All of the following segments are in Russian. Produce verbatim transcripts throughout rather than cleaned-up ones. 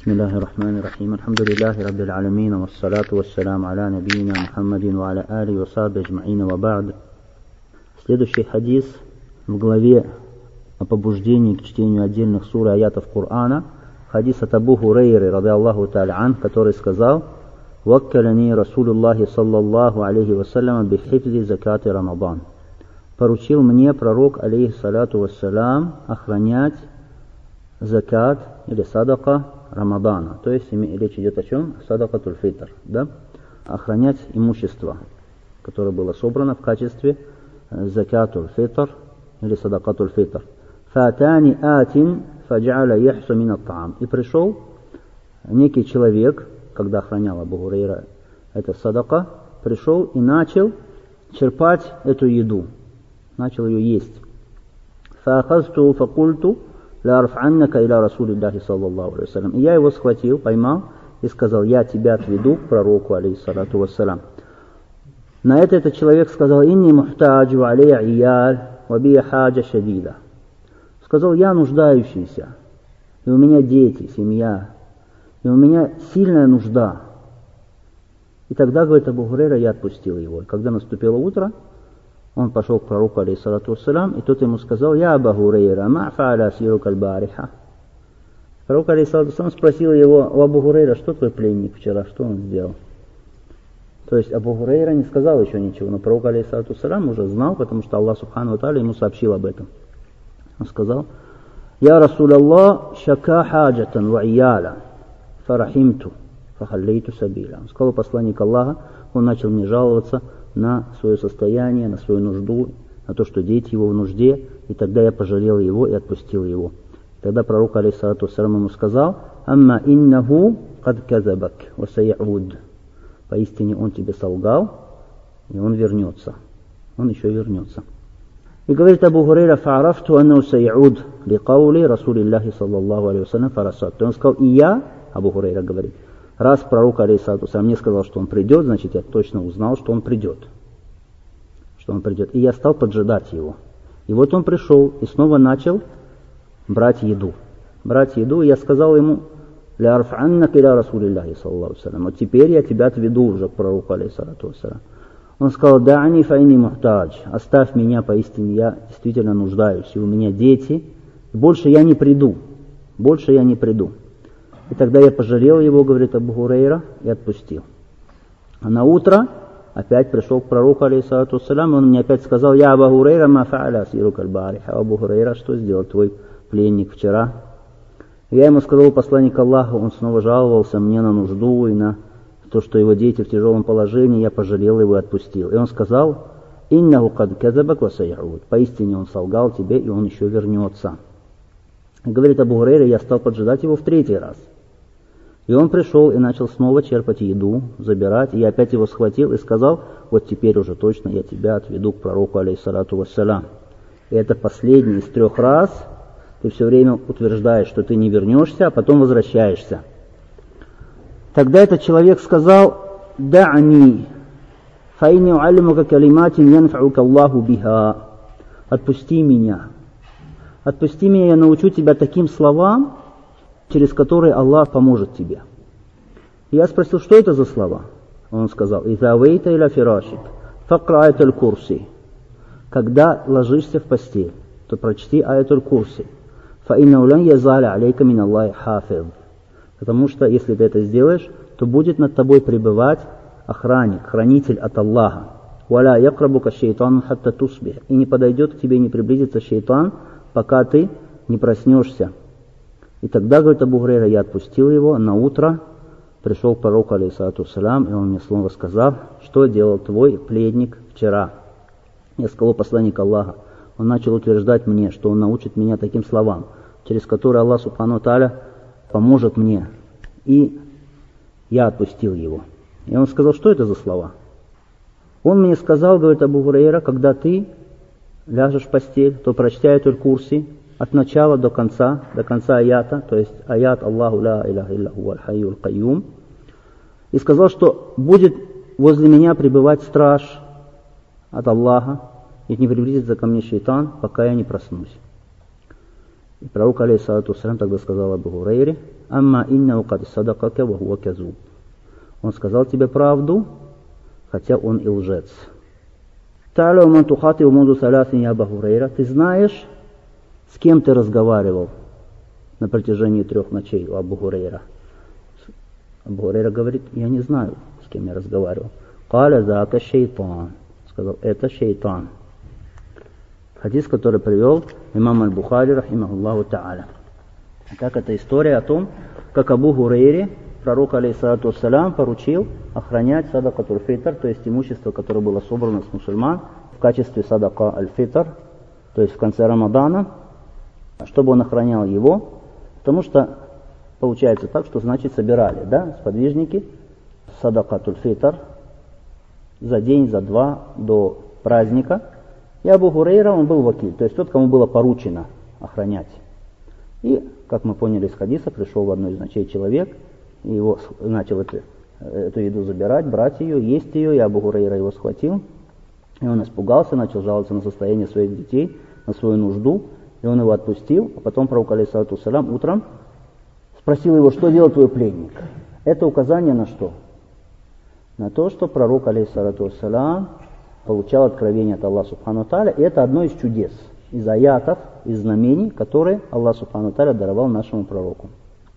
Бисмиллахи рахмани рахим. Алхамдулиллахи раббил аламин. Вассалату вассаляму аля набийина Мухаммадин ва аля али ва сахби аджмаин ва ба'д. Следующий хадис в главе о побуждении к чтению отдельных сур и аятов Корана. Хадис от Абу Хурайры, ради Аллаху та'аля ан, который сказал: «Ваккалани Расулуллахи саллаллаху алейхи вассалям бихифзи закаты Рамадан». Поручил мне пророк, алейхи салату вассалям, охранять закат или садака Рамадана. То есть речь идет о чем? Садакатуль фитр, да? Охранять имущество, которое было собрано в качестве закатуль фитр или садакатуль фитр. Фатани атин фаджаля яхсу мин ат-таам. И пришел некий человек, когда охранял Абу Хурайра это садака, пришел и начал черпать эту еду, начал ее есть. Фаахазту факульту ля арф'аннака иля Расулиллахи саллаллаху алейхи вассалям. И я его схватил, поймал и сказал: я тебя отведу к пророку, алейхи салату вассалям. На это этот человек сказал: инни мухтаджу алейя ияль ва бия хаджа шадида. Сказал: я нуждающийся, и у меня дети, семья, и у меня сильная нужда. И тогда, говорит Абу Хурайра, я отпустил его. И когда наступило утро, он пошел к пророку, алейхиссалату вассалям, и тот ему сказал: я Абу Хурайра, ма фааля сирука аль-бариха. Пророк, алейхиссалату вассалям, спросил его: у Абу Хурайра, что твой пленник вчера, что он сделал? То есть Абу Хурайра не сказал еще ничего, но пророк, алейхиссалату вассалям, уже знал, потому что Аллах субхану ва тааля ему сообщил об этом. Он сказал: я Расулаллах шака хаджатан ва ияля фарахимту фахаллейту сабиля. Он сказал: посланник Аллаха, он начал мне жаловаться на свое состояние, на свою нужду, на то, что дети его в нужде, и тогда я пожалел его и отпустил его. Тогда пророк, алейхиссалату вассалям, ему сказал: амма иннаху кад казабак ва саяуд. Поистине он тебе солгал, и он вернется. Он еще вернется. И говорит Абу Хурайра: фаарафту аннаху саяуд ликаули Расулиллахи саллаллаху алейхи вассалям фарасат. Он сказал: и я, Абу Хурайра говорит, раз пророк, алейхиссалату вассалям, мне сказал, что он придет, значит, я точно узнал, что он придет. Что он придет. И я стал поджидать его. И вот он пришел и снова начал брать еду. Брать еду, и я сказал ему: ля арф'аннака иля Расулиллахи саллаллаху алейхи вассалям. Вот теперь я тебя отведу уже к пророку, алейхиссалату вассалям. Он сказал: да'ани файни мухтадж. Оставь меня, поистине я действительно нуждаюсь, и у меня дети. Больше я не приду. Больше я не приду. И тогда я пожалел его, говорит Абу Хурайра, и отпустил. А на утро опять пришел к пророку, алейхиссалату вассалям, и он мне опять сказал: я Абу Хурайра ма фааля сирука аль-бариха. Абу Хурайра, что сделал твой пленник вчера? И я ему сказал: посланник Аллаха, он снова жаловался мне на нужду и на то, что его дети в тяжелом положении. Я пожалел его и отпустил. И он сказал: иннаху кад казабак ва саяуд. Поистине он солгал тебе, и он еще вернется. И говорит Абу Хурайра: я стал поджидать его в третий раз. И он пришел и начал снова черпать еду, забирать. И я опять его схватил и сказал: вот теперь уже точно я тебя отведу к пророку, алейхиссалату вассалям. И это последний из трех раз. Ты все время утверждаешь, что ты не вернешься, а потом возвращаешься. Тогда этот человек сказал: «Да'ани, фаинни у'аллимука калиматин янфa'ука Аллаху биха». Отпусти меня. Отпусти меня, я научу тебя таким словам, через которые Аллах поможет тебе. И я спросил: что это за слова? Он сказал: «Иза вейта иля фирашик, факра аятуль курси». Когда ложишься в постель, то прочти аятуль курси. «Фаиннау лан язаля алейка мин Аллахи хафиз». Потому что, если ты это сделаешь, то будет над тобой пребывать охранник, хранитель от Аллаха. «Валя якрабука шейтану хатта тусбих». И не подойдет к тебе, не приблизится шейтан, пока ты не проснешься. И тогда, говорит Абу Хурайра, я отпустил его. На утро пришел к пророку, алейхиссалату вассалям, и он мне слово сказал: что делал твой пленник вчера? Я сказал: посланник Аллаха. Он начал утверждать мне, что он научит меня таким словам, через которые Аллах субхану ва тааля поможет мне. И я отпустил его. И он сказал: что это за слова? Он мне сказал, говорит Абу Хурайра, когда ты ляжешь в постель, то прочти аятуль курси от начала до конца, до конца аята, то есть аят Аллаху ла иляха илля хуа аль-хайюл кайюм, и сказал, что будет возле меня пребывать страж от Аллаха, и не приблизится ко мне шейтан, пока я не проснусь. И пророк, алейхиссалату вассалям, тогда сказал Абу Хурайре: амма иннау кад садакака ва хуа казуб. Он сказал тебе правду, хотя он и лжец. Та'алу ман тухатибу мунду саласин я Абу Хурайра. Ты знаешь, с кем ты разговаривал на протяжении трех ночей у Абу Хурайра? Абу Хурайра говорит, я не знаю, с кем я разговаривал. Каля зака шейтан. Сказал, это шейтан. Хадис, который привел имам аль-Бухари, рахимахуллаху та'аля. Так, это история о том, как Абу Хурайре пророк, алейхиссалату вассалям, поручил охранять садакатуль фитр, то есть имущество, которое было собрано с мусульман в качестве садака аль-фитр, то есть в конце Рамадана, чтобы он охранял его, потому что получается так, что значит собирали, да, сподвижники садакатуль фитр за день, за два до праздника. И Абу Хурайра, он был вакиль, то есть тот, кому было поручено охранять. И, как мы поняли из хадиса, пришел в одну из ночей человек, и его начал эту, эту еду забирать, брать ее, есть ее, и Абу Хурайра его схватил. И он испугался, начал жаловаться на состояние своих детей, на свою нужду, и он его отпустил. А потом пророк, алейхиссалату вассалям, утром спросил его, что делал твой пленник. Это указание на что? На то, что пророк, алейхиссалату вассалям, получал откровение от Аллаха субхану ва тааля, и это одно из чудес, из аятов, из знамений, которые Аллах субхану ва тааля даровал нашему пророку.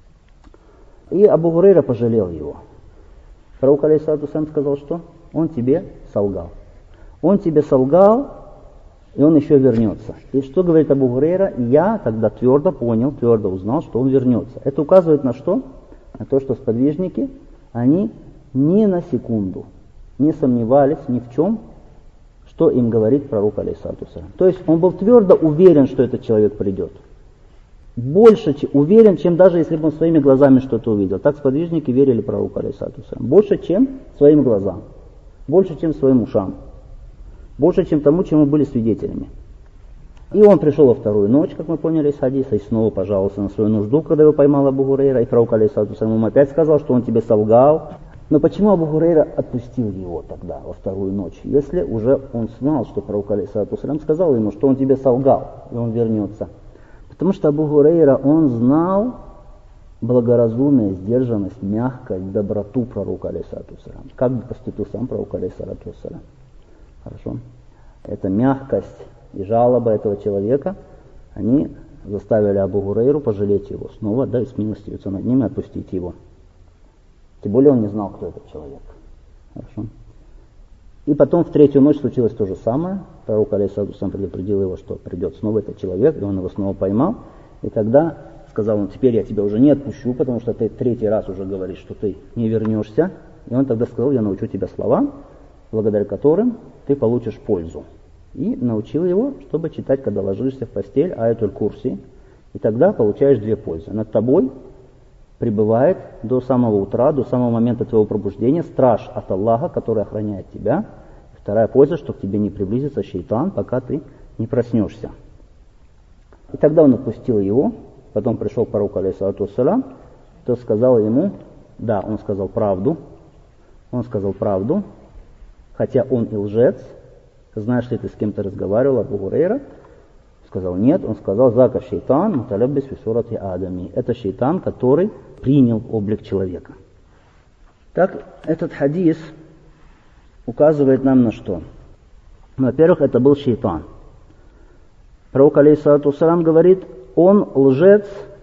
И Абу Хурайра пожалел его. Пророк, алейхиссалату вассалям, сказал, что он тебе солгал. Он тебе солгал, и он еще вернется. И что говорит Абу Хурайра? Я тогда твердо понял, твердо узнал, что он вернется. Это указывает на что? На то, что сподвижники, они ни на секунду не сомневались ни в чем, что им говорит пророк, алейхиссалату вассалям. То есть он был твердо уверен, что этот человек придет. Больше уверен, чем даже если бы он своими глазами что-то увидел. Так сподвижники верили пророку, алейхиссалату вассалям. Больше, чем своим глазам. Больше, чем своим ушам. Больше, чем тому, чему были свидетелями. И он пришел во вторую ночь, как мы поняли из хадиса, и снова пожаловался на свою нужду, когда его поймал Абу Хурайра. И пророк, алейхиссалату вассалям, ему опять сказал, что он тебе солгал. Но почему Абу Хурайра отпустил его тогда, во вторую ночь, если уже он знал, что пророк, алейхиссалату вассалям, сказал ему, что он тебе солгал, и он вернется? Потому что Абу Хурайра, он знал благоразумие, сдержанность, мягкость, доброту пророка, алейхиссалату вассалям. Как бы поступил сам пророк, алейхиссалату вассалям. Хорошо? Эта мягкость и жалоба этого человека, они заставили Абу Хурайру пожалеть его снова, да, и смилостивиться над ним и отпустить его. Тем более он не знал, кто этот человек. Хорошо. И потом в третью ночь случилось то же самое. Пророк, алейхиссалату вассалям, предупредил его, что придет снова этот человек, и он его снова поймал. И тогда сказал он, теперь я тебя уже не отпущу, потому что ты третий раз уже говоришь, что ты не вернешься. И он тогда сказал, я научу тебя словам, благодаря которым ты получишь пользу. И научил его, чтобы читать, когда ложишься в постель, аятуль курси. И тогда получаешь две пользы. Над тобой пребывает до самого утра, до самого момента твоего пробуждения страж от Аллаха, который охраняет тебя. Вторая польза, что к тебе не приблизится шейтан, пока ты не проснешься. И тогда он отпустил его. Потом пришел пророк, алейхиссалату вассалям, тот сказал ему, да, он сказал правду. Он сказал правду, хотя он и лжец. Знаешь ли ты, с кем ты разговаривал, Абу Хурайра? Сказал, нет. Он сказал, зака шейтан, муталяббис фи сурати Адами. Это шейтан, который принял облик человека. Так, этот хадис указывает нам на что? Во-первых, это был шейтан. Пророк, алейхиссалату вассалям, говорит, он лжец,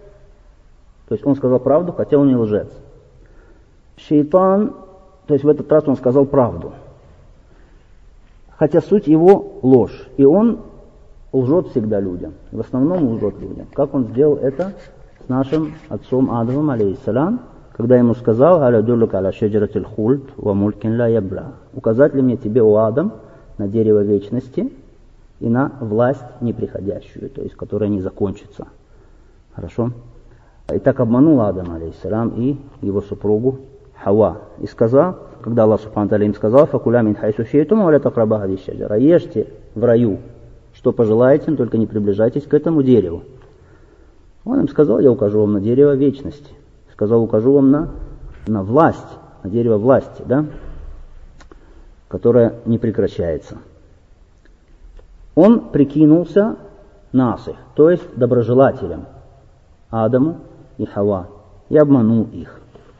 то есть он сказал правду, хотя он не лжец. Шейтан, то есть в этот раз он сказал правду, хотя суть его ложь, и он лжет всегда людям, в основном лжет людям. Как он сделал это с нашим отцом Адамом, алейхиссалям, когда ему сказал, указать ли мне тебе, о Адам, на дерево вечности и на власть неприходящую, то есть которая не закончится. Хорошо? И так обманул Адам, алейхиссалям, и его супругу Хава. И сказал, когда Аллах субхану тааля им сказал, факуля мин хайсу шейтум ва ля такраба хази шаджара, ешьте в раю, что пожелаете, но только не приближайтесь к этому дереву. Он им сказал, я укажу вам на дерево вечности. Сказал, укажу вам на, на власть, на дерево власти, да, которое не прекращается. Он прикинулся насих, то есть доброжелателем Адаму и Хава. и обманул их.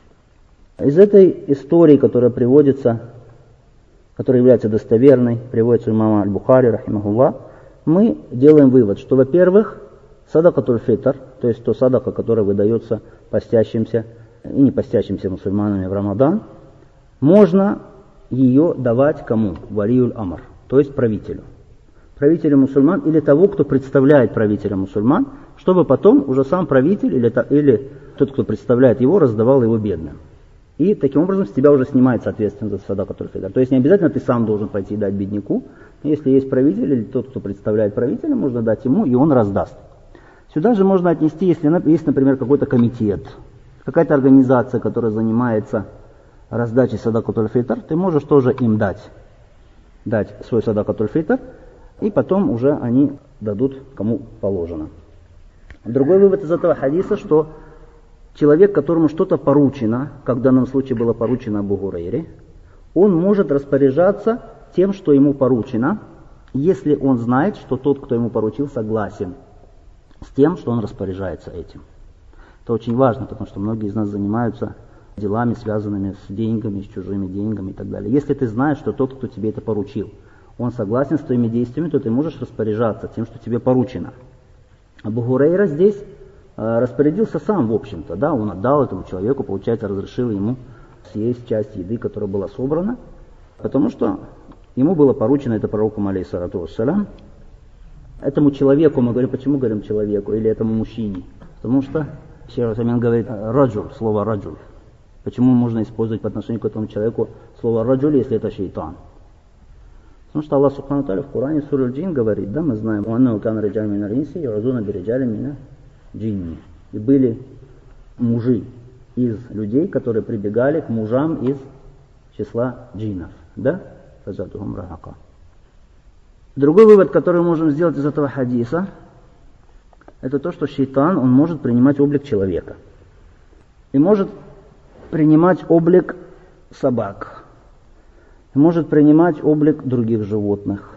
Из этой истории, которая приводится, которая является достоверной, приводится имама Аль-Бухари, рахимахуллах, мы делаем вывод, что, во-первых, садакатуль фитр, то есть то садака, которое выдается постящимся и не постящимся мусульманами в Рамадан, можно ее давать кому? Валиюль амр, то есть правителю. Правителю мусульман или того, кто представляет правителя мусульман, чтобы потом уже сам правитель или, или тот, кто представляет его, раздавал его бедным. И таким образом с тебя уже снимается ответственность за садакатуль фитр. То есть не обязательно ты сам должен пойти и дать бедняку. Если есть правитель или тот, кто представляет правителя, можно дать ему, и он раздаст. Сюда же можно отнести, если есть, например, какой-то комитет, какая-то организация, которая занимается раздачей садакатуль фитр, ты можешь тоже им дать, дать свой садакатуль фитр, и потом уже они дадут кому положено. Другой вывод из этого хадиса, что человек, которому что-то поручено, как в данном случае было поручено Абу Гурейре, он может распоряжаться тем, что ему поручено, если он знает, что тот, кто ему поручил, согласен с тем, что он распоряжается этим. Это очень важно, потому что многие из нас занимаются делами, связанными с деньгами, с чужими деньгами и так далее. Если ты знаешь, что тот, кто тебе это поручил, он согласен с твоими действиями, то ты можешь распоряжаться тем, что тебе поручено. Абу Гурейра здесь э, распорядился сам, в общем-то, да, он отдал этому человеку, получается, разрешил ему съесть часть еды, которая была собрана, потому что ему было поручено это пророком, алейхиссалату вассалям. Этому человеку, мы говорим, почему говорим человеку, или этому мужчине? Потому что Шейх Усаймин говорит раджуль, слово раджуль. Почему можно использовать по отношению к этому человеку слово раджуль, если это шейтан? Потому что Аллах Субхану Тааля в Коране Сура Аль-Джин говорит, да, мы знаем, «Уаннаху кана риджалун минал инси юъазуна бириджалин минал джинни». И были мужи из людей, которые прибегали к мужам из числа джиннов, да? Фазатухум рахака. Другой вывод, который мы можем сделать из этого хадиса, это то, что шейтан, он может принимать облик человека. И может принимать облик собак. И может принимать облик других животных.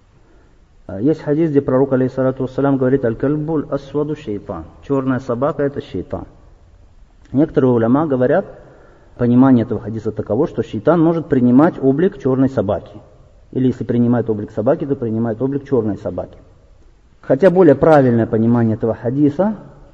Есть хадис, где пророк, алейхиссалату вассалям, говорит, «Аль-кальбуль асваду шейтан». Черная собака – это шейтан. Некоторые уляма говорят, понимание этого хадиса таково, что шейтан может принимать облик черной собаки. Или если принимает облик собаки, то принимает облик черной собаки. Хотя более правильное понимание этого хадиса,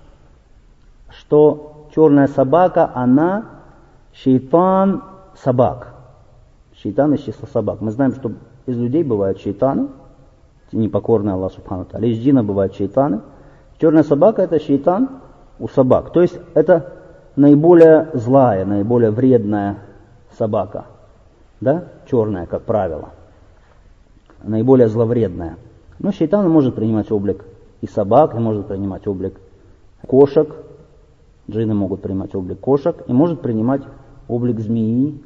что черная собака, она шейтан собак. Шейтан из числа собак. Мы знаем, что из людей бывают шейтаны, непокорные Аллаху Субхану Тааля. Из джинна бывают шейтаны. Черная собака – это шейтан у собак. То есть это наиболее злая, наиболее вредная собака. Да? Черная, как правило. Наиболее зловредная. Но шейтан может принимать облик и собак, и может принимать облик кошек. Джинны могут принимать облик кошек, и может принимать облик змеи.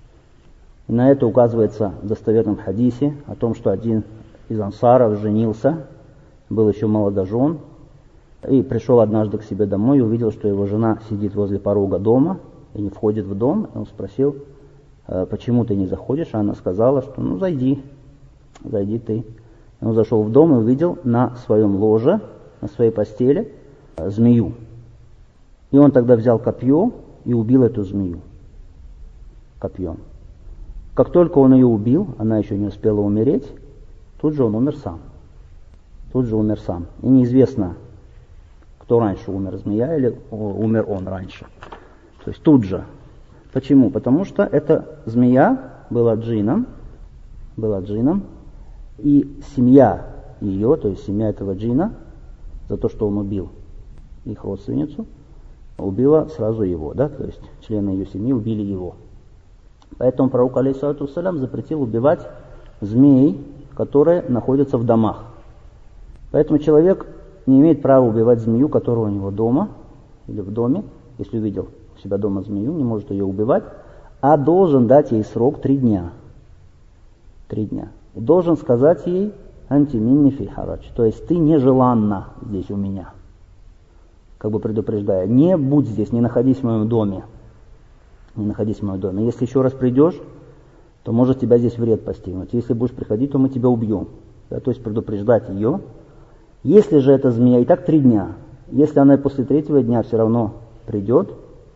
И на это указывается в достоверном хадисе о том, что один из ансаров женился, был еще молодожен, и пришел однажды к себе домой и увидел, что его жена сидит возле порога дома и не входит в дом. И он спросил, почему ты не заходишь? А она сказала, что ну зайди, зайди ты. И он зашел в дом и увидел на своем ложе, на своей постели змею. И он тогда взял копье и убил эту змею копьем. Как только он ее убил, она еще не успела умереть, тут же он умер сам. Тут же умер сам. И неизвестно, кто раньше умер, змея или умер он раньше. То есть тут же. Почему? Потому что эта змея была джинном, была джинном, и семья ее, то есть семья этого джинна, за то, что он убил их родственницу, убила сразу его, да, то есть члены ее семьи убили его. Поэтому пророк, алейхиссалату вассалям, запретил убивать змей, которые находятся в домах. Поэтому человек не имеет права убивать змею, которая у него дома или в доме, если увидел у себя дома змею, не может ее убивать, а должен дать ей срок три дня. Три дня. И должен сказать ей «Анти минни фи харадж», то есть ты нежеланна здесь у меня. Как бы предупреждая, не будь здесь, не находись в моем доме. Не находись в моем доме. Если еще раз придешь, то может тебя здесь вред постигнуть. Если будешь приходить, то мы тебя убьем. Да, то есть предупреждать ее. Если же эта змея, и так три дня, если она после третьего дня все равно придет,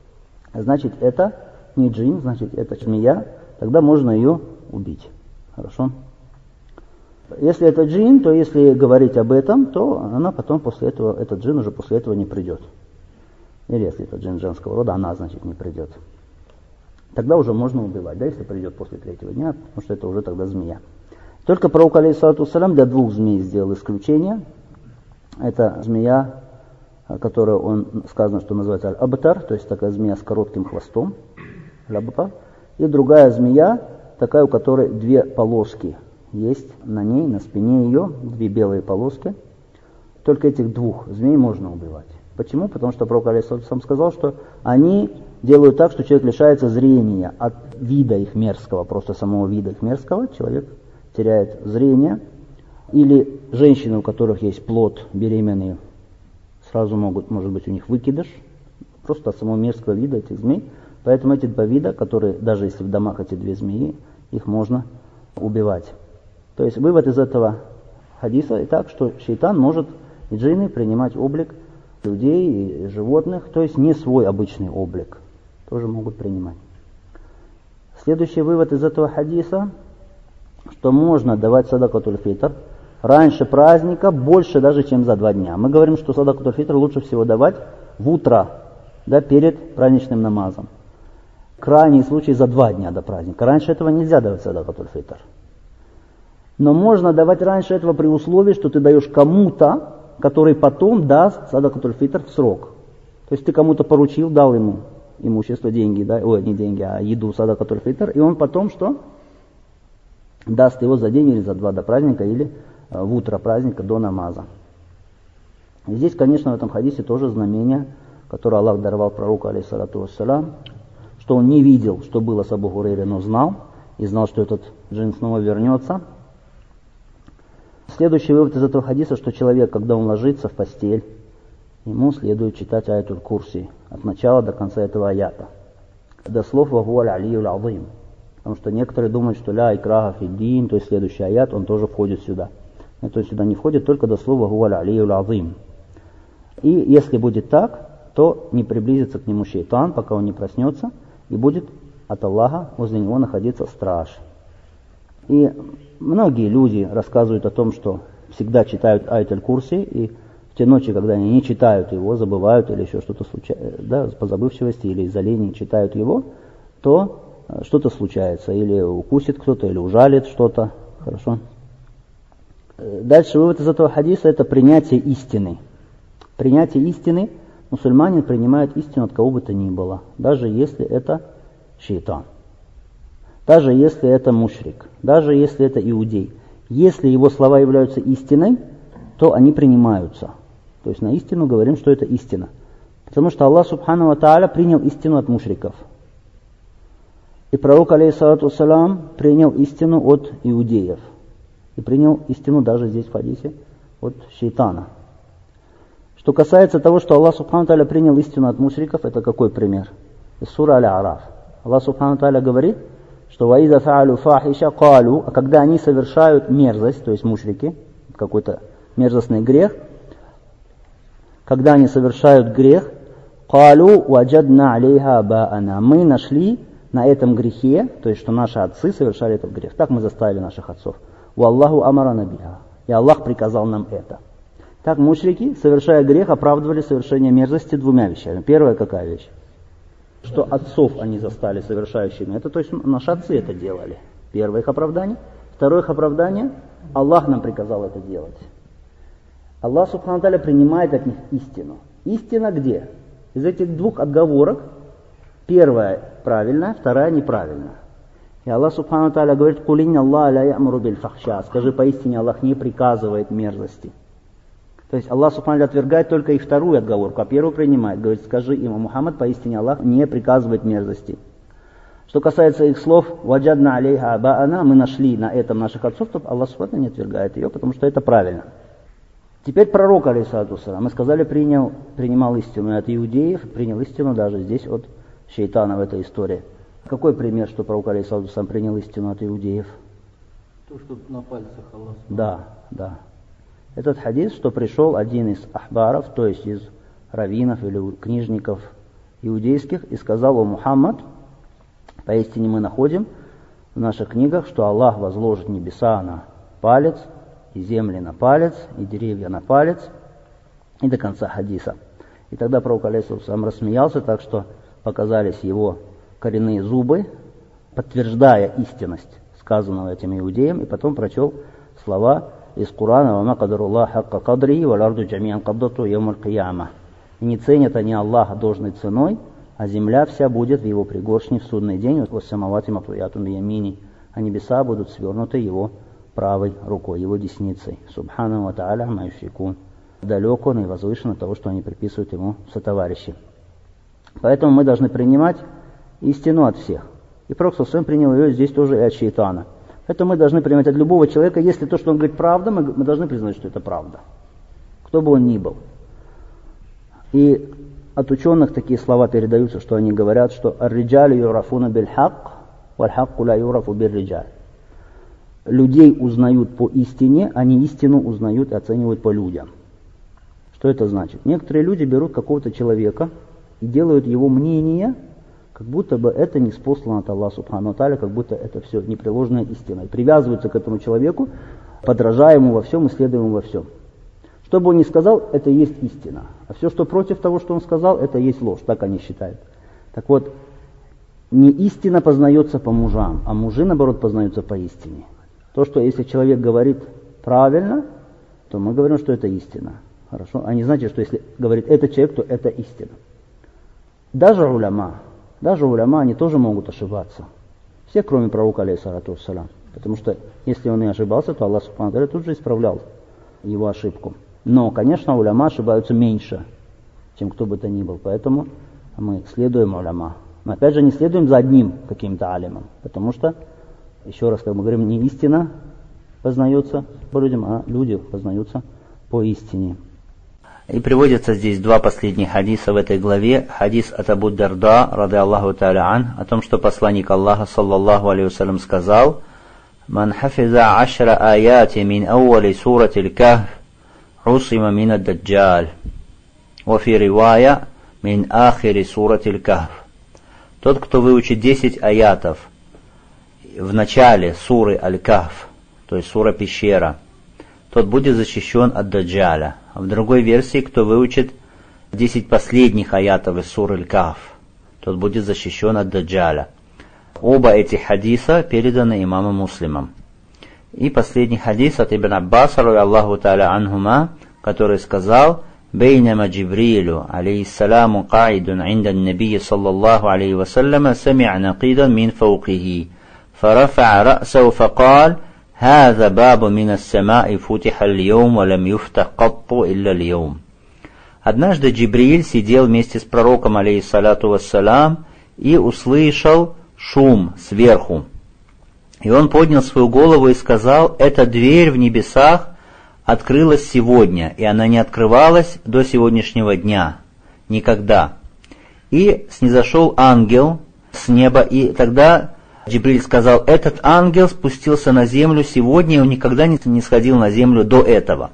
значит это не джин, значит это змея, тогда можно ее убить. Хорошо? Если это джин, то если говорить об этом, то она потом после этого, этот джин уже после этого не придет. Или если это джин женского рода, она, значит, не придет. Тогда уже можно убивать, да, если придет после третьего дня, потому что это уже тогда змея. Только пророк, алейхиссалату вассалям, для двух змей сделал исключение. Это змея, которую он, сказано, что называется аль-абтар, то есть такая змея с коротким хвостом, аль-абтар, и другая змея, такая, у которой две полоски есть на ней, на спине ее, две белые полоски. Только этих двух змей можно убивать. Почему? Потому что пророк алейхиссалату вассалям сказал, что они делают так, что человек лишается зрения от вида их мерзкого, просто самого вида их мерзкого, человек теряет зрение. Или женщины, у которых есть плод, беременные, сразу могут, может быть, у них выкидыш, просто от самого мерзкого вида этих змей. Поэтому эти два вида, которые, даже если в домах эти две змеи, их можно убивать. То есть вывод из этого хадиса и так, что шейтан может и джинны принимать облик людей и животных, то есть не свой обычный облик, тоже могут принимать. Следующий вывод из этого хадиса, что можно давать садакатуль фитр раньше праздника, больше даже, чем за два дня. Мы говорим, что садакатуль фитр лучше всего давать в утро, да, перед праздничным намазом. Крайний случай за два дня до праздника. Раньше этого нельзя давать садакатуль фитр. Но можно давать раньше этого при условии, что ты даешь кому-то, который потом даст садакатуль фитр в срок. То есть ты кому-то поручил, дал ему имущество, деньги, да, ой, не деньги, а еду, садакатуль фитр, и он потом что? Даст его за день или за два до праздника, или в утро праздника до намаза. И здесь, конечно, в этом хадисе тоже знамение, которое Аллах даровал пророку, алейхиссалату вассалям, что он не видел, что было с Абу Хурейрой, но знал, и знал, что этот джин снова вернется. Следующий вывод из этого хадиса, что человек, когда он ложится в постель, ему следует читать аятуль курси от начала до конца этого аята. До слов «Вахуа аль-алиюль азим». Потому что некоторые думают, что «ля икраха фиддин», то есть следующий аят, он тоже входит сюда. Но то есть сюда не входит только до слова «Вахуа аль-алиюль азим». И если будет так, то не приблизится к нему шейтан, пока он не проснется, и будет от Аллаха возле него находиться страж. И многие люди рассказывают о том, что всегда читают аят аль-курси, и в те ночи, когда они не читают его, забывают или еще что-то случается, да, по забывчивости или из-за лени читают его, то что-то случается, или укусит кто-то, или ужалит что-то. Хорошо. Дальше вывод из этого хадиса — это принятие истины. Принятие истины, мусульманин принимает истину от кого бы то ни было, даже если это шейтан. Даже если это мушрик, даже если это иудей. Если его слова являются истиной, то они принимаются. То есть на истину говорим, что это истина. Потому что Аллах субхану ва тааля принял истину от мушриков. И пророк, алейхиссалату вассалям, принял истину от иудеев. И принял истину даже здесь в хадисе от шейтана. Что касается того, что Аллах субхану ва тааля принял истину от мушриков, это какой пример? Из суры Аль-А'раф. Аллах субхану ва тааля говорит, что «Ваиза фа'алю фахиша калу», а когда они совершают мерзость, то есть мушрики, какой-то мерзостный грех, когда они совершают грех, «Калу ваджадна алейха ба'ана», мы нашли на этом грехе, то есть что наши отцы совершали этот грех, так мы заставили наших отцов. «Валлаху амарана биха», и Аллах приказал нам это. Так мушрики, совершая грех, оправдывали совершение мерзости двумя вещами. Первая какая вещь? Что отцов они застали совершающими. Это то есть наши отцы это делали. Первое их оправдание. Второе их оправдание, Аллах нам приказал это делать. Аллах субхану тааля принимает от них истину. Истина где? Из этих двух отговорок первая правильная, вторая неправильная. И Аллах субхану тааля говорит: «Кулинь Аллах ля ямуру биль фахша». Скажи, поистине Аллах не приказывает мерзости. То есть Аллах субхану тааля отвергает только и вторую отговорку, а первую принимает. Говорит: скажи им, Мухаммад, поистине Аллах не приказывает мерзости. Что касается их слов «Ваджадна алейха аба'ана», мы нашли на этом наших отцов, то Аллах субхану тааля не отвергает ее, потому что это правильно. Теперь пророк, алейхиссалату вассалям, мы сказали, принял, принимал истину от иудеев, принял истину даже здесь от шейтана в этой истории. Какой пример, что пророк, алейхиссалату вассалям, принял истину от иудеев? То, что на пальцах Аллах. Да, да. Этот хадис, что пришел один из ахбаров, то есть из раввинов или книжников иудейских и сказал: «О Мухаммад, поистине мы находим в наших книгах, что Аллах возложит небеса на палец, и земли на палец, и деревья на палец», и до конца хадиса. И тогда пророк алейхиссалям рассмеялся, так что показались его коренные зубы, подтверждая истинность сказанного этим иудеям, и потом прочел слова из Корана: «Вама кадаруллах хакка кадри, валь арду джамиан кабдату яумаль кияма». И не ценят они Аллаха должной ценой, а земля вся будет в его пригоршне в судный день, «Вассамавати матуятум биямини», а небеса будут свернуты его правой рукой, его десницей. Субхану ва тааля ма юшрикун. Далек он и возвышен от того, что они приписывают ему сотоварищи. Поэтому мы должны принимать истину от всех. И Пророк саллаллаху алейхи ва саллям принял ее здесь тоже и от шейтана. Поэтому мы должны принимать от любого человека, если то, что он говорит, правда, мы, мы должны признать, что это правда. Кто бы он ни был. И от ученых такие слова передаются, что они говорят, что «ар-риджалю юрафуна биль-хак, валь-хакку ла юрафу биль-риджаль». Людей узнают по истине, они истину узнают и оценивают по людям. Что это значит? Некоторые люди берут какого-то человека и делают его мнение, как будто бы это не спослано от Аллаха субхану ва тааля, как будто это все непреложная истина. И привязываются к этому человеку, подражая ему во всем, исследуя ему во всем. Что бы он ни сказал, это и есть истина. А все, что против того, что он сказал, это и есть ложь. Так они считают. Так вот, не истина познается по мужам, а мужи, наоборот, познаются по истине. То, что если человек говорит правильно, то мы говорим, что это истина. Хорошо? А не значит, что если говорит этот человек, то это истина. Даже уляма, даже уляма, они тоже могут ошибаться. Все, кроме пророка, алейхиссалату вассалям. Потому что если он и ошибался, то Аллах субхану ва тааля тут же исправлял его ошибку. Но, конечно, уляма ошибаются меньше, чем кто бы то ни был. Поэтому мы следуем уляма. Но опять же не следуем за одним каким-то алимом. Потому что, еще раз, как мы говорим, не истина познается по людям, а люди познаются по истине. И приводятся здесь два последних хадиса в этой главе. Хадис от Абу Дарда, рады Аллаху та'аля ан, о том, что посланник Аллаха, саллаллаху алейхи вассалям, сказал: «Ман хафиза ашра аяти мин ауали сурати аль-кахф, усима мин ад-даджаль, ва фи ривая мин ахири сурати аль-кахф». Тот, кто выучит десять аятов в начале суры аль-кахф, то есть сура пещера, тот будет защищен от даджаля. А в другой версии, кто выучит десять последних аятов из суры аль-кахф, тот будет защищен от даджаля. Оба эти хадиса переданы имамом Муслимом. И последний хадис от Ибн Аббаса, Аллаху та'аля анхума, который сказал: «Бейнама Джибрилю, алейхиссаляму, каидун инда набии, саллаллаху алейхи вассаляма, сами'а накидан мин фаукихи, фарафа'a рa'сау факал: هذا باب من السماء فتح اليوم ولم يفتح قط إلا اليوم». Однажды Джибриль сидел вместе с пророком, алейхиссалату вассалям, и услышал шум сверху. И он поднял свою голову и сказал: «Эта дверь в небесах открылась сегодня, и она не открывалась до сегодняшнего дня. Никогда». И снизошел ангел с неба, и тогда Джибриль сказал: «Этот ангел спустился на землю сегодня, и он никогда не сходил на землю до этого».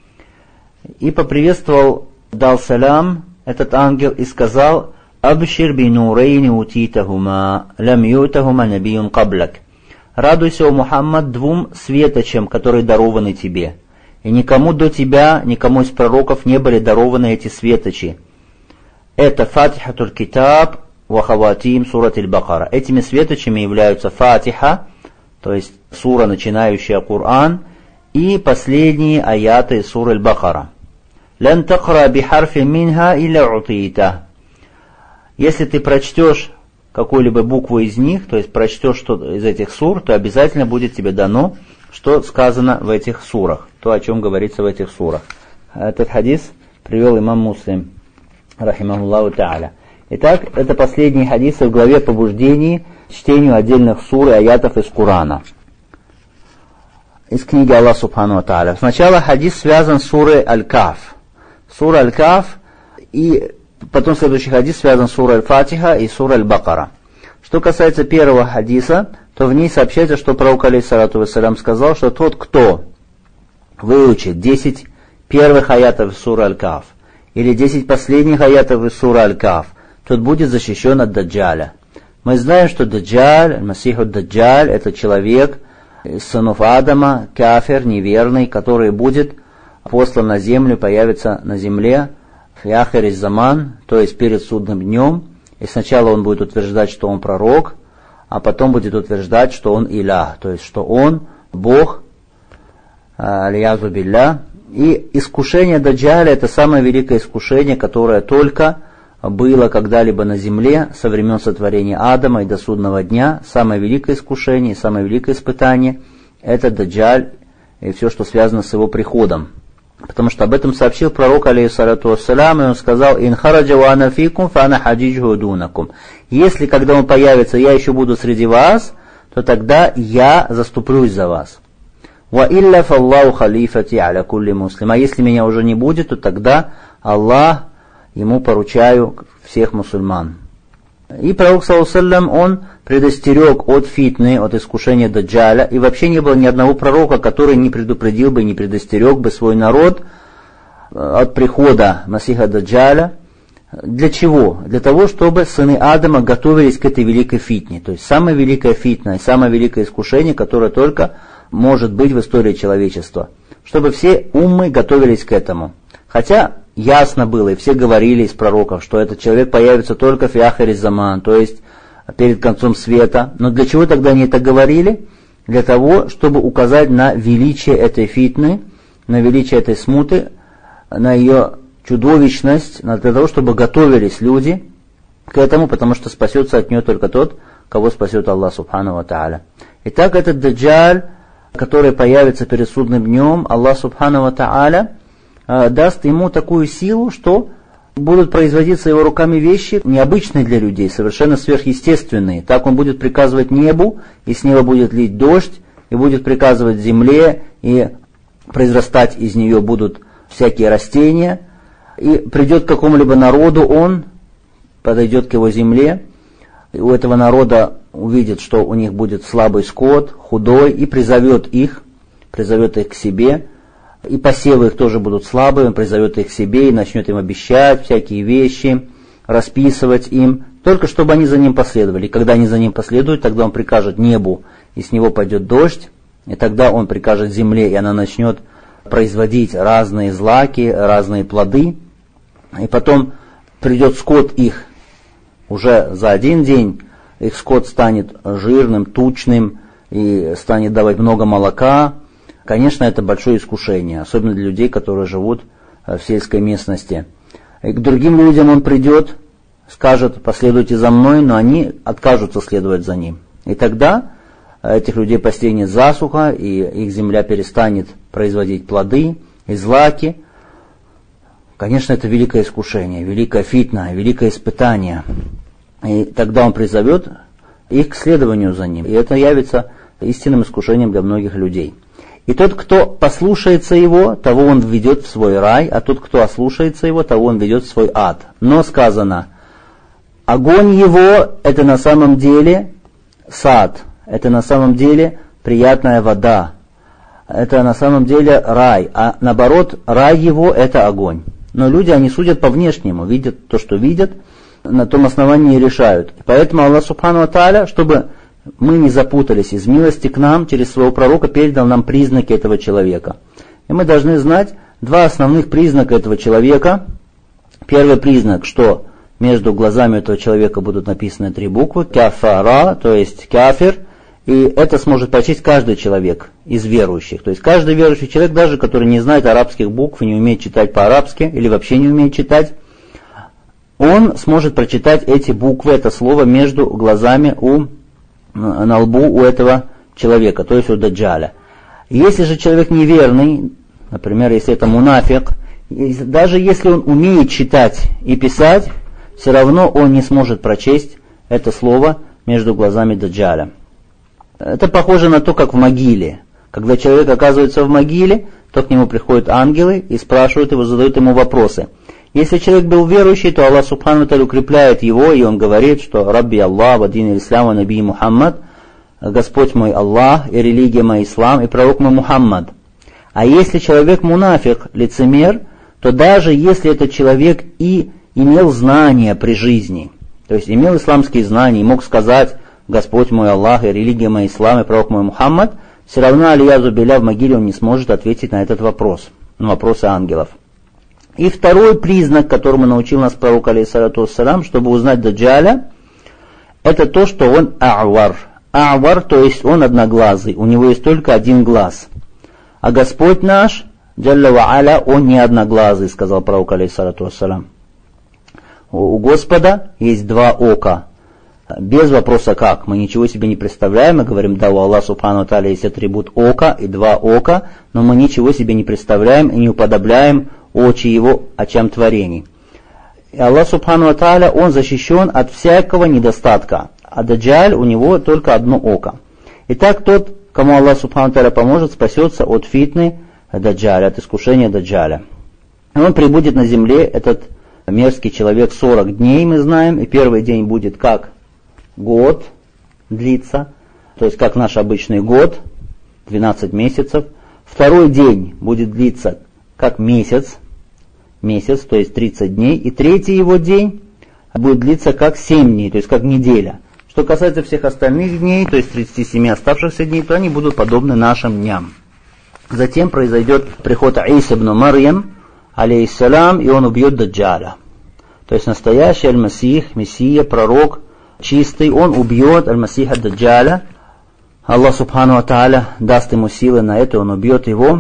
И поприветствовал, дал салям этот ангел и сказал: «Абшир би нурейни утитахума, лям ютахума набиюн каблак». «Радуйся, о Мухаммад, двум светочам, которые дарованы тебе. И никому до тебя, никому из пророков не были дарованы эти светочи. Это фатихатуль китаб ва хаватим сурат аль-Бакара». Этими светочами являются фатиха, то есть сура, начинающая Коран, и последние аяты суры аль-Бакара. «Лан такра бихарфи минха илля утита». Если ты прочтешь какую-либо букву из них, то есть прочтешь что-то из этих сур, то обязательно будет тебе дано, что сказано в этих сурах, то, о чем говорится в этих сурах. Этот хадис привел имам Муслим, рахимахуллаху та'аля. Итак, это последние хадисы в главе побуждений к чтению отдельных сур и аятов из Корана. Из книги Аллаха субхану ва та'аля. Сначала хадис связан с сурой Аль-Каф. Сура Аль-Каф, и потом следующий хадис связан с сурой Аль-Фатиха и сурой Аль-Бакара. Что касается первого хадиса, то в ней сообщается, что пророк, алейхиссалату вассалям, сказал, что тот, кто выучит десять первых аятов из суры Аль-Каф или десять последних аятов из суры Аль-Каф, тот будет защищен от Даджаля. Мы знаем, что Даджаль, Масиху Даджаль, это человек из сынов Адама, кафир, неверный, который будет послан на землю, появится на земле в Яхир Заман, то есть перед судным днем. И сначала он будет утверждать, что он пророк, а потом будет утверждать, что он Илях, то есть что он Бог, алиязу билля. И искушение Даджаля — это самое великое искушение, которое только было когда-либо на земле со времен сотворения Адама и до судного дня. Самое великое искушение, самое великое испытание — это Даджаль и все, что связано с его приходом. Потому что об этом сообщил пророк, алейхиссалату вассалям, и он сказал: «Ин хараджа ва ана фикум, фа ана хаджиджу дунакум». Если, когда он появится, я еще буду среди вас, то тогда я заступлюсь за вас. «Ва илля фаллаху халифати аля кулли муслим». А если меня уже не будет, то тогда Аллах, ему поручаю всех мусульман. И пророк, саллаллаху алейхи ва саллям, он предостерег от фитны, от искушения Даджаля, и вообще не было ни одного пророка, который не предупредил бы, не предостерег бы свой народ от прихода Масиха Даджаля. Для чего? Для того, чтобы сыны Адама готовились к этой великой фитне. То есть самая великая фитна и самое великое искушение, которое только может быть в истории человечества. Чтобы все уммы готовились к этому. Хотя ясно было, и все говорили из пророков, что этот человек появится только в Яхир Заман, то есть перед концом света. Но для чего тогда они это говорили? Для того, чтобы указать на величие этой фитны, на величие этой смуты, на ее чудовищность, для того, чтобы готовились люди к этому, потому что спасется от нее только тот, кого спасет Аллах Субхану ва Тааля. Итак, этот Даджаль, который появится перед судным днем, Аллах Субхану ва Тааля даст ему такую силу, что будут производиться его руками вещи необычные для людей, совершенно сверхъестественные. Так он будет приказывать небу, и с неба будет лить дождь, и будет приказывать земле, и произрастать из нее будут всякие растения. И придет к какому-либо народу он, подойдет к его земле, и у этого народа увидит, что у них будет слабый скот, худой, и призовет их, призовет их к себе. И посевы их тоже будут слабые, он призовет их к себе и начнет им обещать всякие вещи, расписывать им, только чтобы они за ним последовали. И когда они за ним последуют, тогда он прикажет небу, и с него пойдет дождь, и тогда он прикажет земле, и она начнет производить разные злаки, разные плоды. И потом придет скот их, уже за один день их скот станет жирным, тучным, и станет давать много молока. Конечно, это большое искушение, особенно для людей, которые живут в сельской местности. И к другим людям он придет, скажет: последуйте за мной, но они откажутся следовать за ним. И тогда этих людей постигнет засуха, и их земля перестанет производить плоды и злаки. Конечно, это великое искушение, великая фитна, великое испытание. И тогда он призовет их к следованию за ним. И это явится истинным искушением для многих людей. И тот, кто послушается его, того он введет в свой рай, а тот, кто ослушается его, того он ведет в свой ад. Но сказано: огонь его — это на самом деле сад, это на самом деле приятная вода, это на самом деле рай, а наоборот, рай его — это огонь. Но люди, они судят по внешнему, видят то, что видят, на том основании и решают. Поэтому Аллах Субхану ва Тааля, чтобы мы не запутались, из милости к нам через своего пророка передал нам признаки этого человека. И мы должны знать два основных признака этого человека. Первый признак, что между глазами этого человека будут написаны три буквы: кафара, то есть кафир, и это сможет прочесть каждый человек из верующих. То есть каждый верующий человек, даже который не знает арабских букв, не умеет читать по-арабски или вообще не умеет читать, он сможет прочитать эти буквы, это слово между глазами у на лбу у этого человека, то есть у Даджаля. Если же человек неверный, например, если это мунафик, даже если он умеет читать и писать, все равно он не сможет прочесть это слово между глазами Даджаля. Это похоже на то, как в могиле. Когда человек оказывается в могиле, то к нему приходят ангелы и спрашивают его, задают ему вопросы. Если человек был верующий, то Аллах Субхану ва Тааля укрепляет его, и он говорит, что «Рабби Аллах, ва дин ислам, ва наби Мухаммад», Господь мой Аллах, и религия моя Ислам, и пророк мой Мухаммад. А если человек мунафик, лицемер, то даже если этот человек и имел знания при жизни, то есть имел исламские знания и мог сказать Господь мой Аллах и религия моя ислам и пророк мой Мухаммад, все равно алиязу билля в могиле он не сможет ответить на этот вопрос, на вопросы ангелов. И второй признак, которому научил нас пророк алейхиссалату вассалам, чтобы узнать Даджаля, это то, что он а'вар. А'вар, то есть он одноглазый, у него есть только один глаз. А Господь наш, Джалля ва аля, он не одноглазый, сказал пророк алейхиссалату вассалам. У Господа есть два ока. Без вопроса как. Мы ничего себе не представляем. Мы говорим, да, у Аллаха субхану ва тааля есть атрибут ока и два ока, но мы ничего себе не представляем и не уподобляем очи его очам творений. И Аллах субхану ва тааля, он защищен от всякого недостатка. А Даджаль, у него только одно око. Итак, тот, кому Аллах субхану ва тааля поможет, спасется от фитны Даджаля, от искушения Даджаля. И он прибудет на земле, этот мерзкий человек, сорок дней, мы знаем, и первый день будет как год длится, то есть как наш обычный год, двенадцать месяцев. Второй день будет длиться как месяц, месяц, то есть тридцать дней. И третий его день будет длиться как семь дней, то есть как неделя. Что касается всех остальных дней, то есть тридцати семи оставшихся дней, то они будут подобны нашим дням. Затем произойдет приход Иса ибн Марьям, алейхиссалам, и он убьет Даджаля. То есть настоящий Аль-Масих, Мессия, пророк, чистый, он убьет Аль-Масиха Даджаля. Аллах субхану ва тааля даст ему силы на это, он убьет его.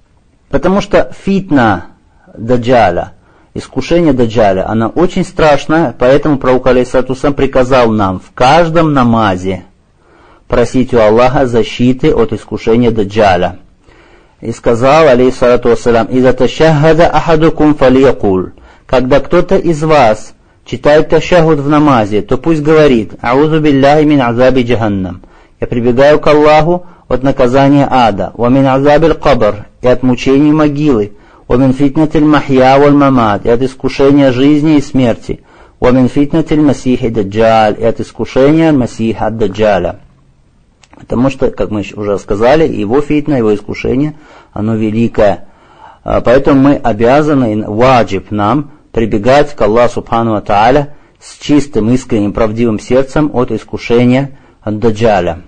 Потому что фитна Даджаля, искушение Даджаля, она очень страшная, поэтому пророк алейхиссалату вассалам приказал нам в каждом намазе просить у Аллаха защиты от искушения Даджаля. И сказал алейхиссалату вассалам: «Иза ташаххада ахадукум фалиякуль». Когда кто-то из вас читает ташахуд в намазе, то пусть говорит: «Аузу билляхи мин азаби джаханнам». Я прибегаю к Аллаху от наказания ада, «Ва мин азабиль кабр», и от мучений могилы, «Ва мин фитнатиль махья валь мамат», и от искушения жизни и смерти, «Ва мин фитнатиль масихи даджаль», и от искушения масиха даджаля. Потому что, как мы уже сказали, его фитна, его искушение, оно великое. Поэтому мы обязаны, ваджиб нам, прибегать к Аллаху субхану ва тааля с чистым, искренним, правдивым сердцем от искушения от Даджаля.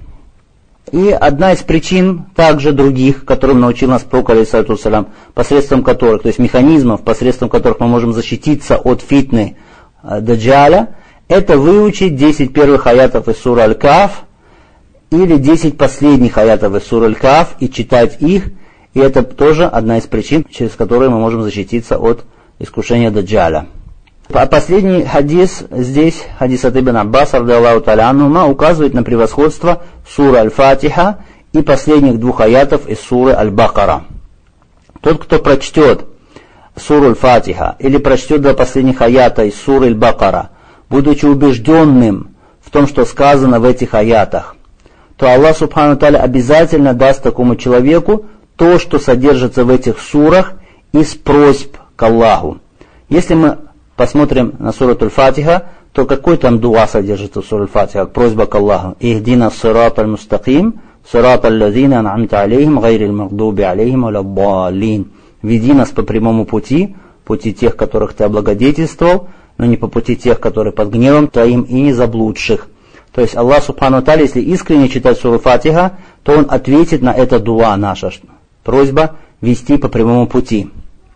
И одна из причин, также других, которым научил нас пророк алейхиссалату вассалям, посредством которых, то есть механизмов, посредством которых мы можем защититься от фитны Даджаля, это выучить десять первых аятов из суры Аль-Каф или десять последних аятов из суры Аль-Каф и читать их. И это тоже одна из причин, через которые мы можем защититься от искушения Даджаля. А последний хадис здесь, хадис от Ибн Аббаса, радиаллаху та'аля анхума, указывает на превосходство суры Аль-Фатиха и последних двух аятов из суры Аль-Бакара. Тот, кто прочтет суру Аль-Фатиха или прочтет два последних аята из суры Аль-Бакара, будучи убежденным в том, что сказано в этих аятах, то Аллах субхану та'аля обязательно даст такому человеку то, что содержится в этих сурах из просьб к Аллаху. Если мы посмотрим на суру Аль-Фатиха, то какой там дуа содержится в суре Аль-Фатиха, просьба к Аллаху? «Ихдина ссирата аль-мустаким, ссирата аллазина ан'амта алейхим, гайрил магдуби алейхим валяддаллин». Веди нас по прямому пути, пути тех, которых ты облагодетельствовал, но не по пути тех, которые под гневом твоим, и не заблудших. То есть Аллах субхану ва тааля, если искренне читать суру Аль-Фатиха, то он ответит на это дуа наша, просьба вести по прямому пути.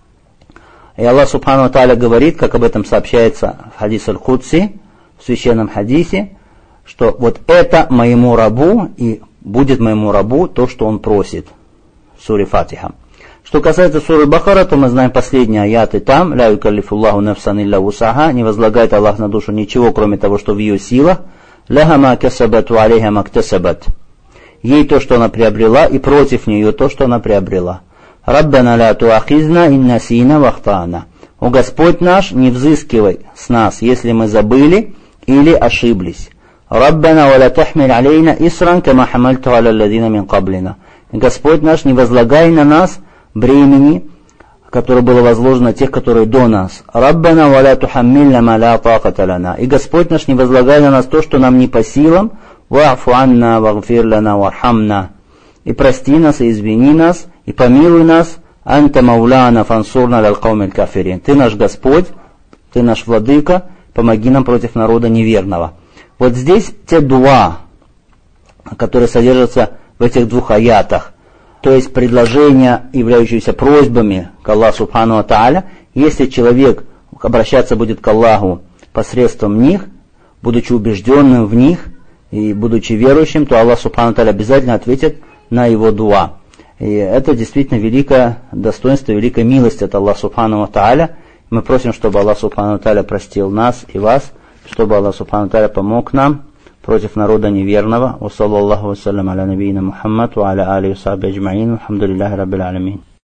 И Аллах субхану ва тааля говорит, как об этом сообщается в хадис Аль-Кудси, в священном хадисе, что вот это моему рабу, и будет моему рабу то, что он просит в суре Фатиха. Что касается суры Бакара, то мы знаем последние аяты там: «Ля юкаллифуллаху нафсан илля вусаха», не возлагает Аллах на душу ничего, кроме того, что в ее силах. «Лаха ма касабат ва алейха ма ктасабат». Ей то, что она приобрела, и против нее то, что она приобрела. «Раббана ля туахизна ин насина вахтана». «О Господь наш, не взыскивай с нас, если мы забыли или ошиблись». «Раббана ва ля тахмиль алейна исран кама хамальту аля аллазина мин каблина». «Господь наш, не возлагай на нас бремени, которое было возложено на тех, которые до нас». «Раббана ва ля тухаммильна ма ля тaqата лана». И Господь наш, не возлагай на нас то, что нам не по силам. «Ва'фу анна вагфир лана вархамна». И прости нас, и извини нас, и помилуй нас. «Анта мауляна фансурна ляль каумиль кафирин». Ты наш Господь, ты наш владыка, помоги нам против народа неверного. Вот здесь те дуа, которые содержатся в этих двух аятах, то есть предложения, являющиеся просьбами к Аллаху Субхану ва Тааля, если человек обращаться будет к Аллаху посредством них, будучи убежденным в них и будучи верующим, то Аллах Субхану ва Тааля обязательно ответит на его дуа. И это действительно великое достоинство, великая милость от Аллаха Субхану ва Тааля. Мы просим, чтобы Аллах Субхану ва Тааля простил нас и вас, чтобы Аллах Субхану ва Тааля помог нам против народа неверного. Ва саллаллаху ва саллям аля набийна Мухаммад ва аля алихи ва сахбихи аджмаин. Алхамдулиллахи раббил аламин.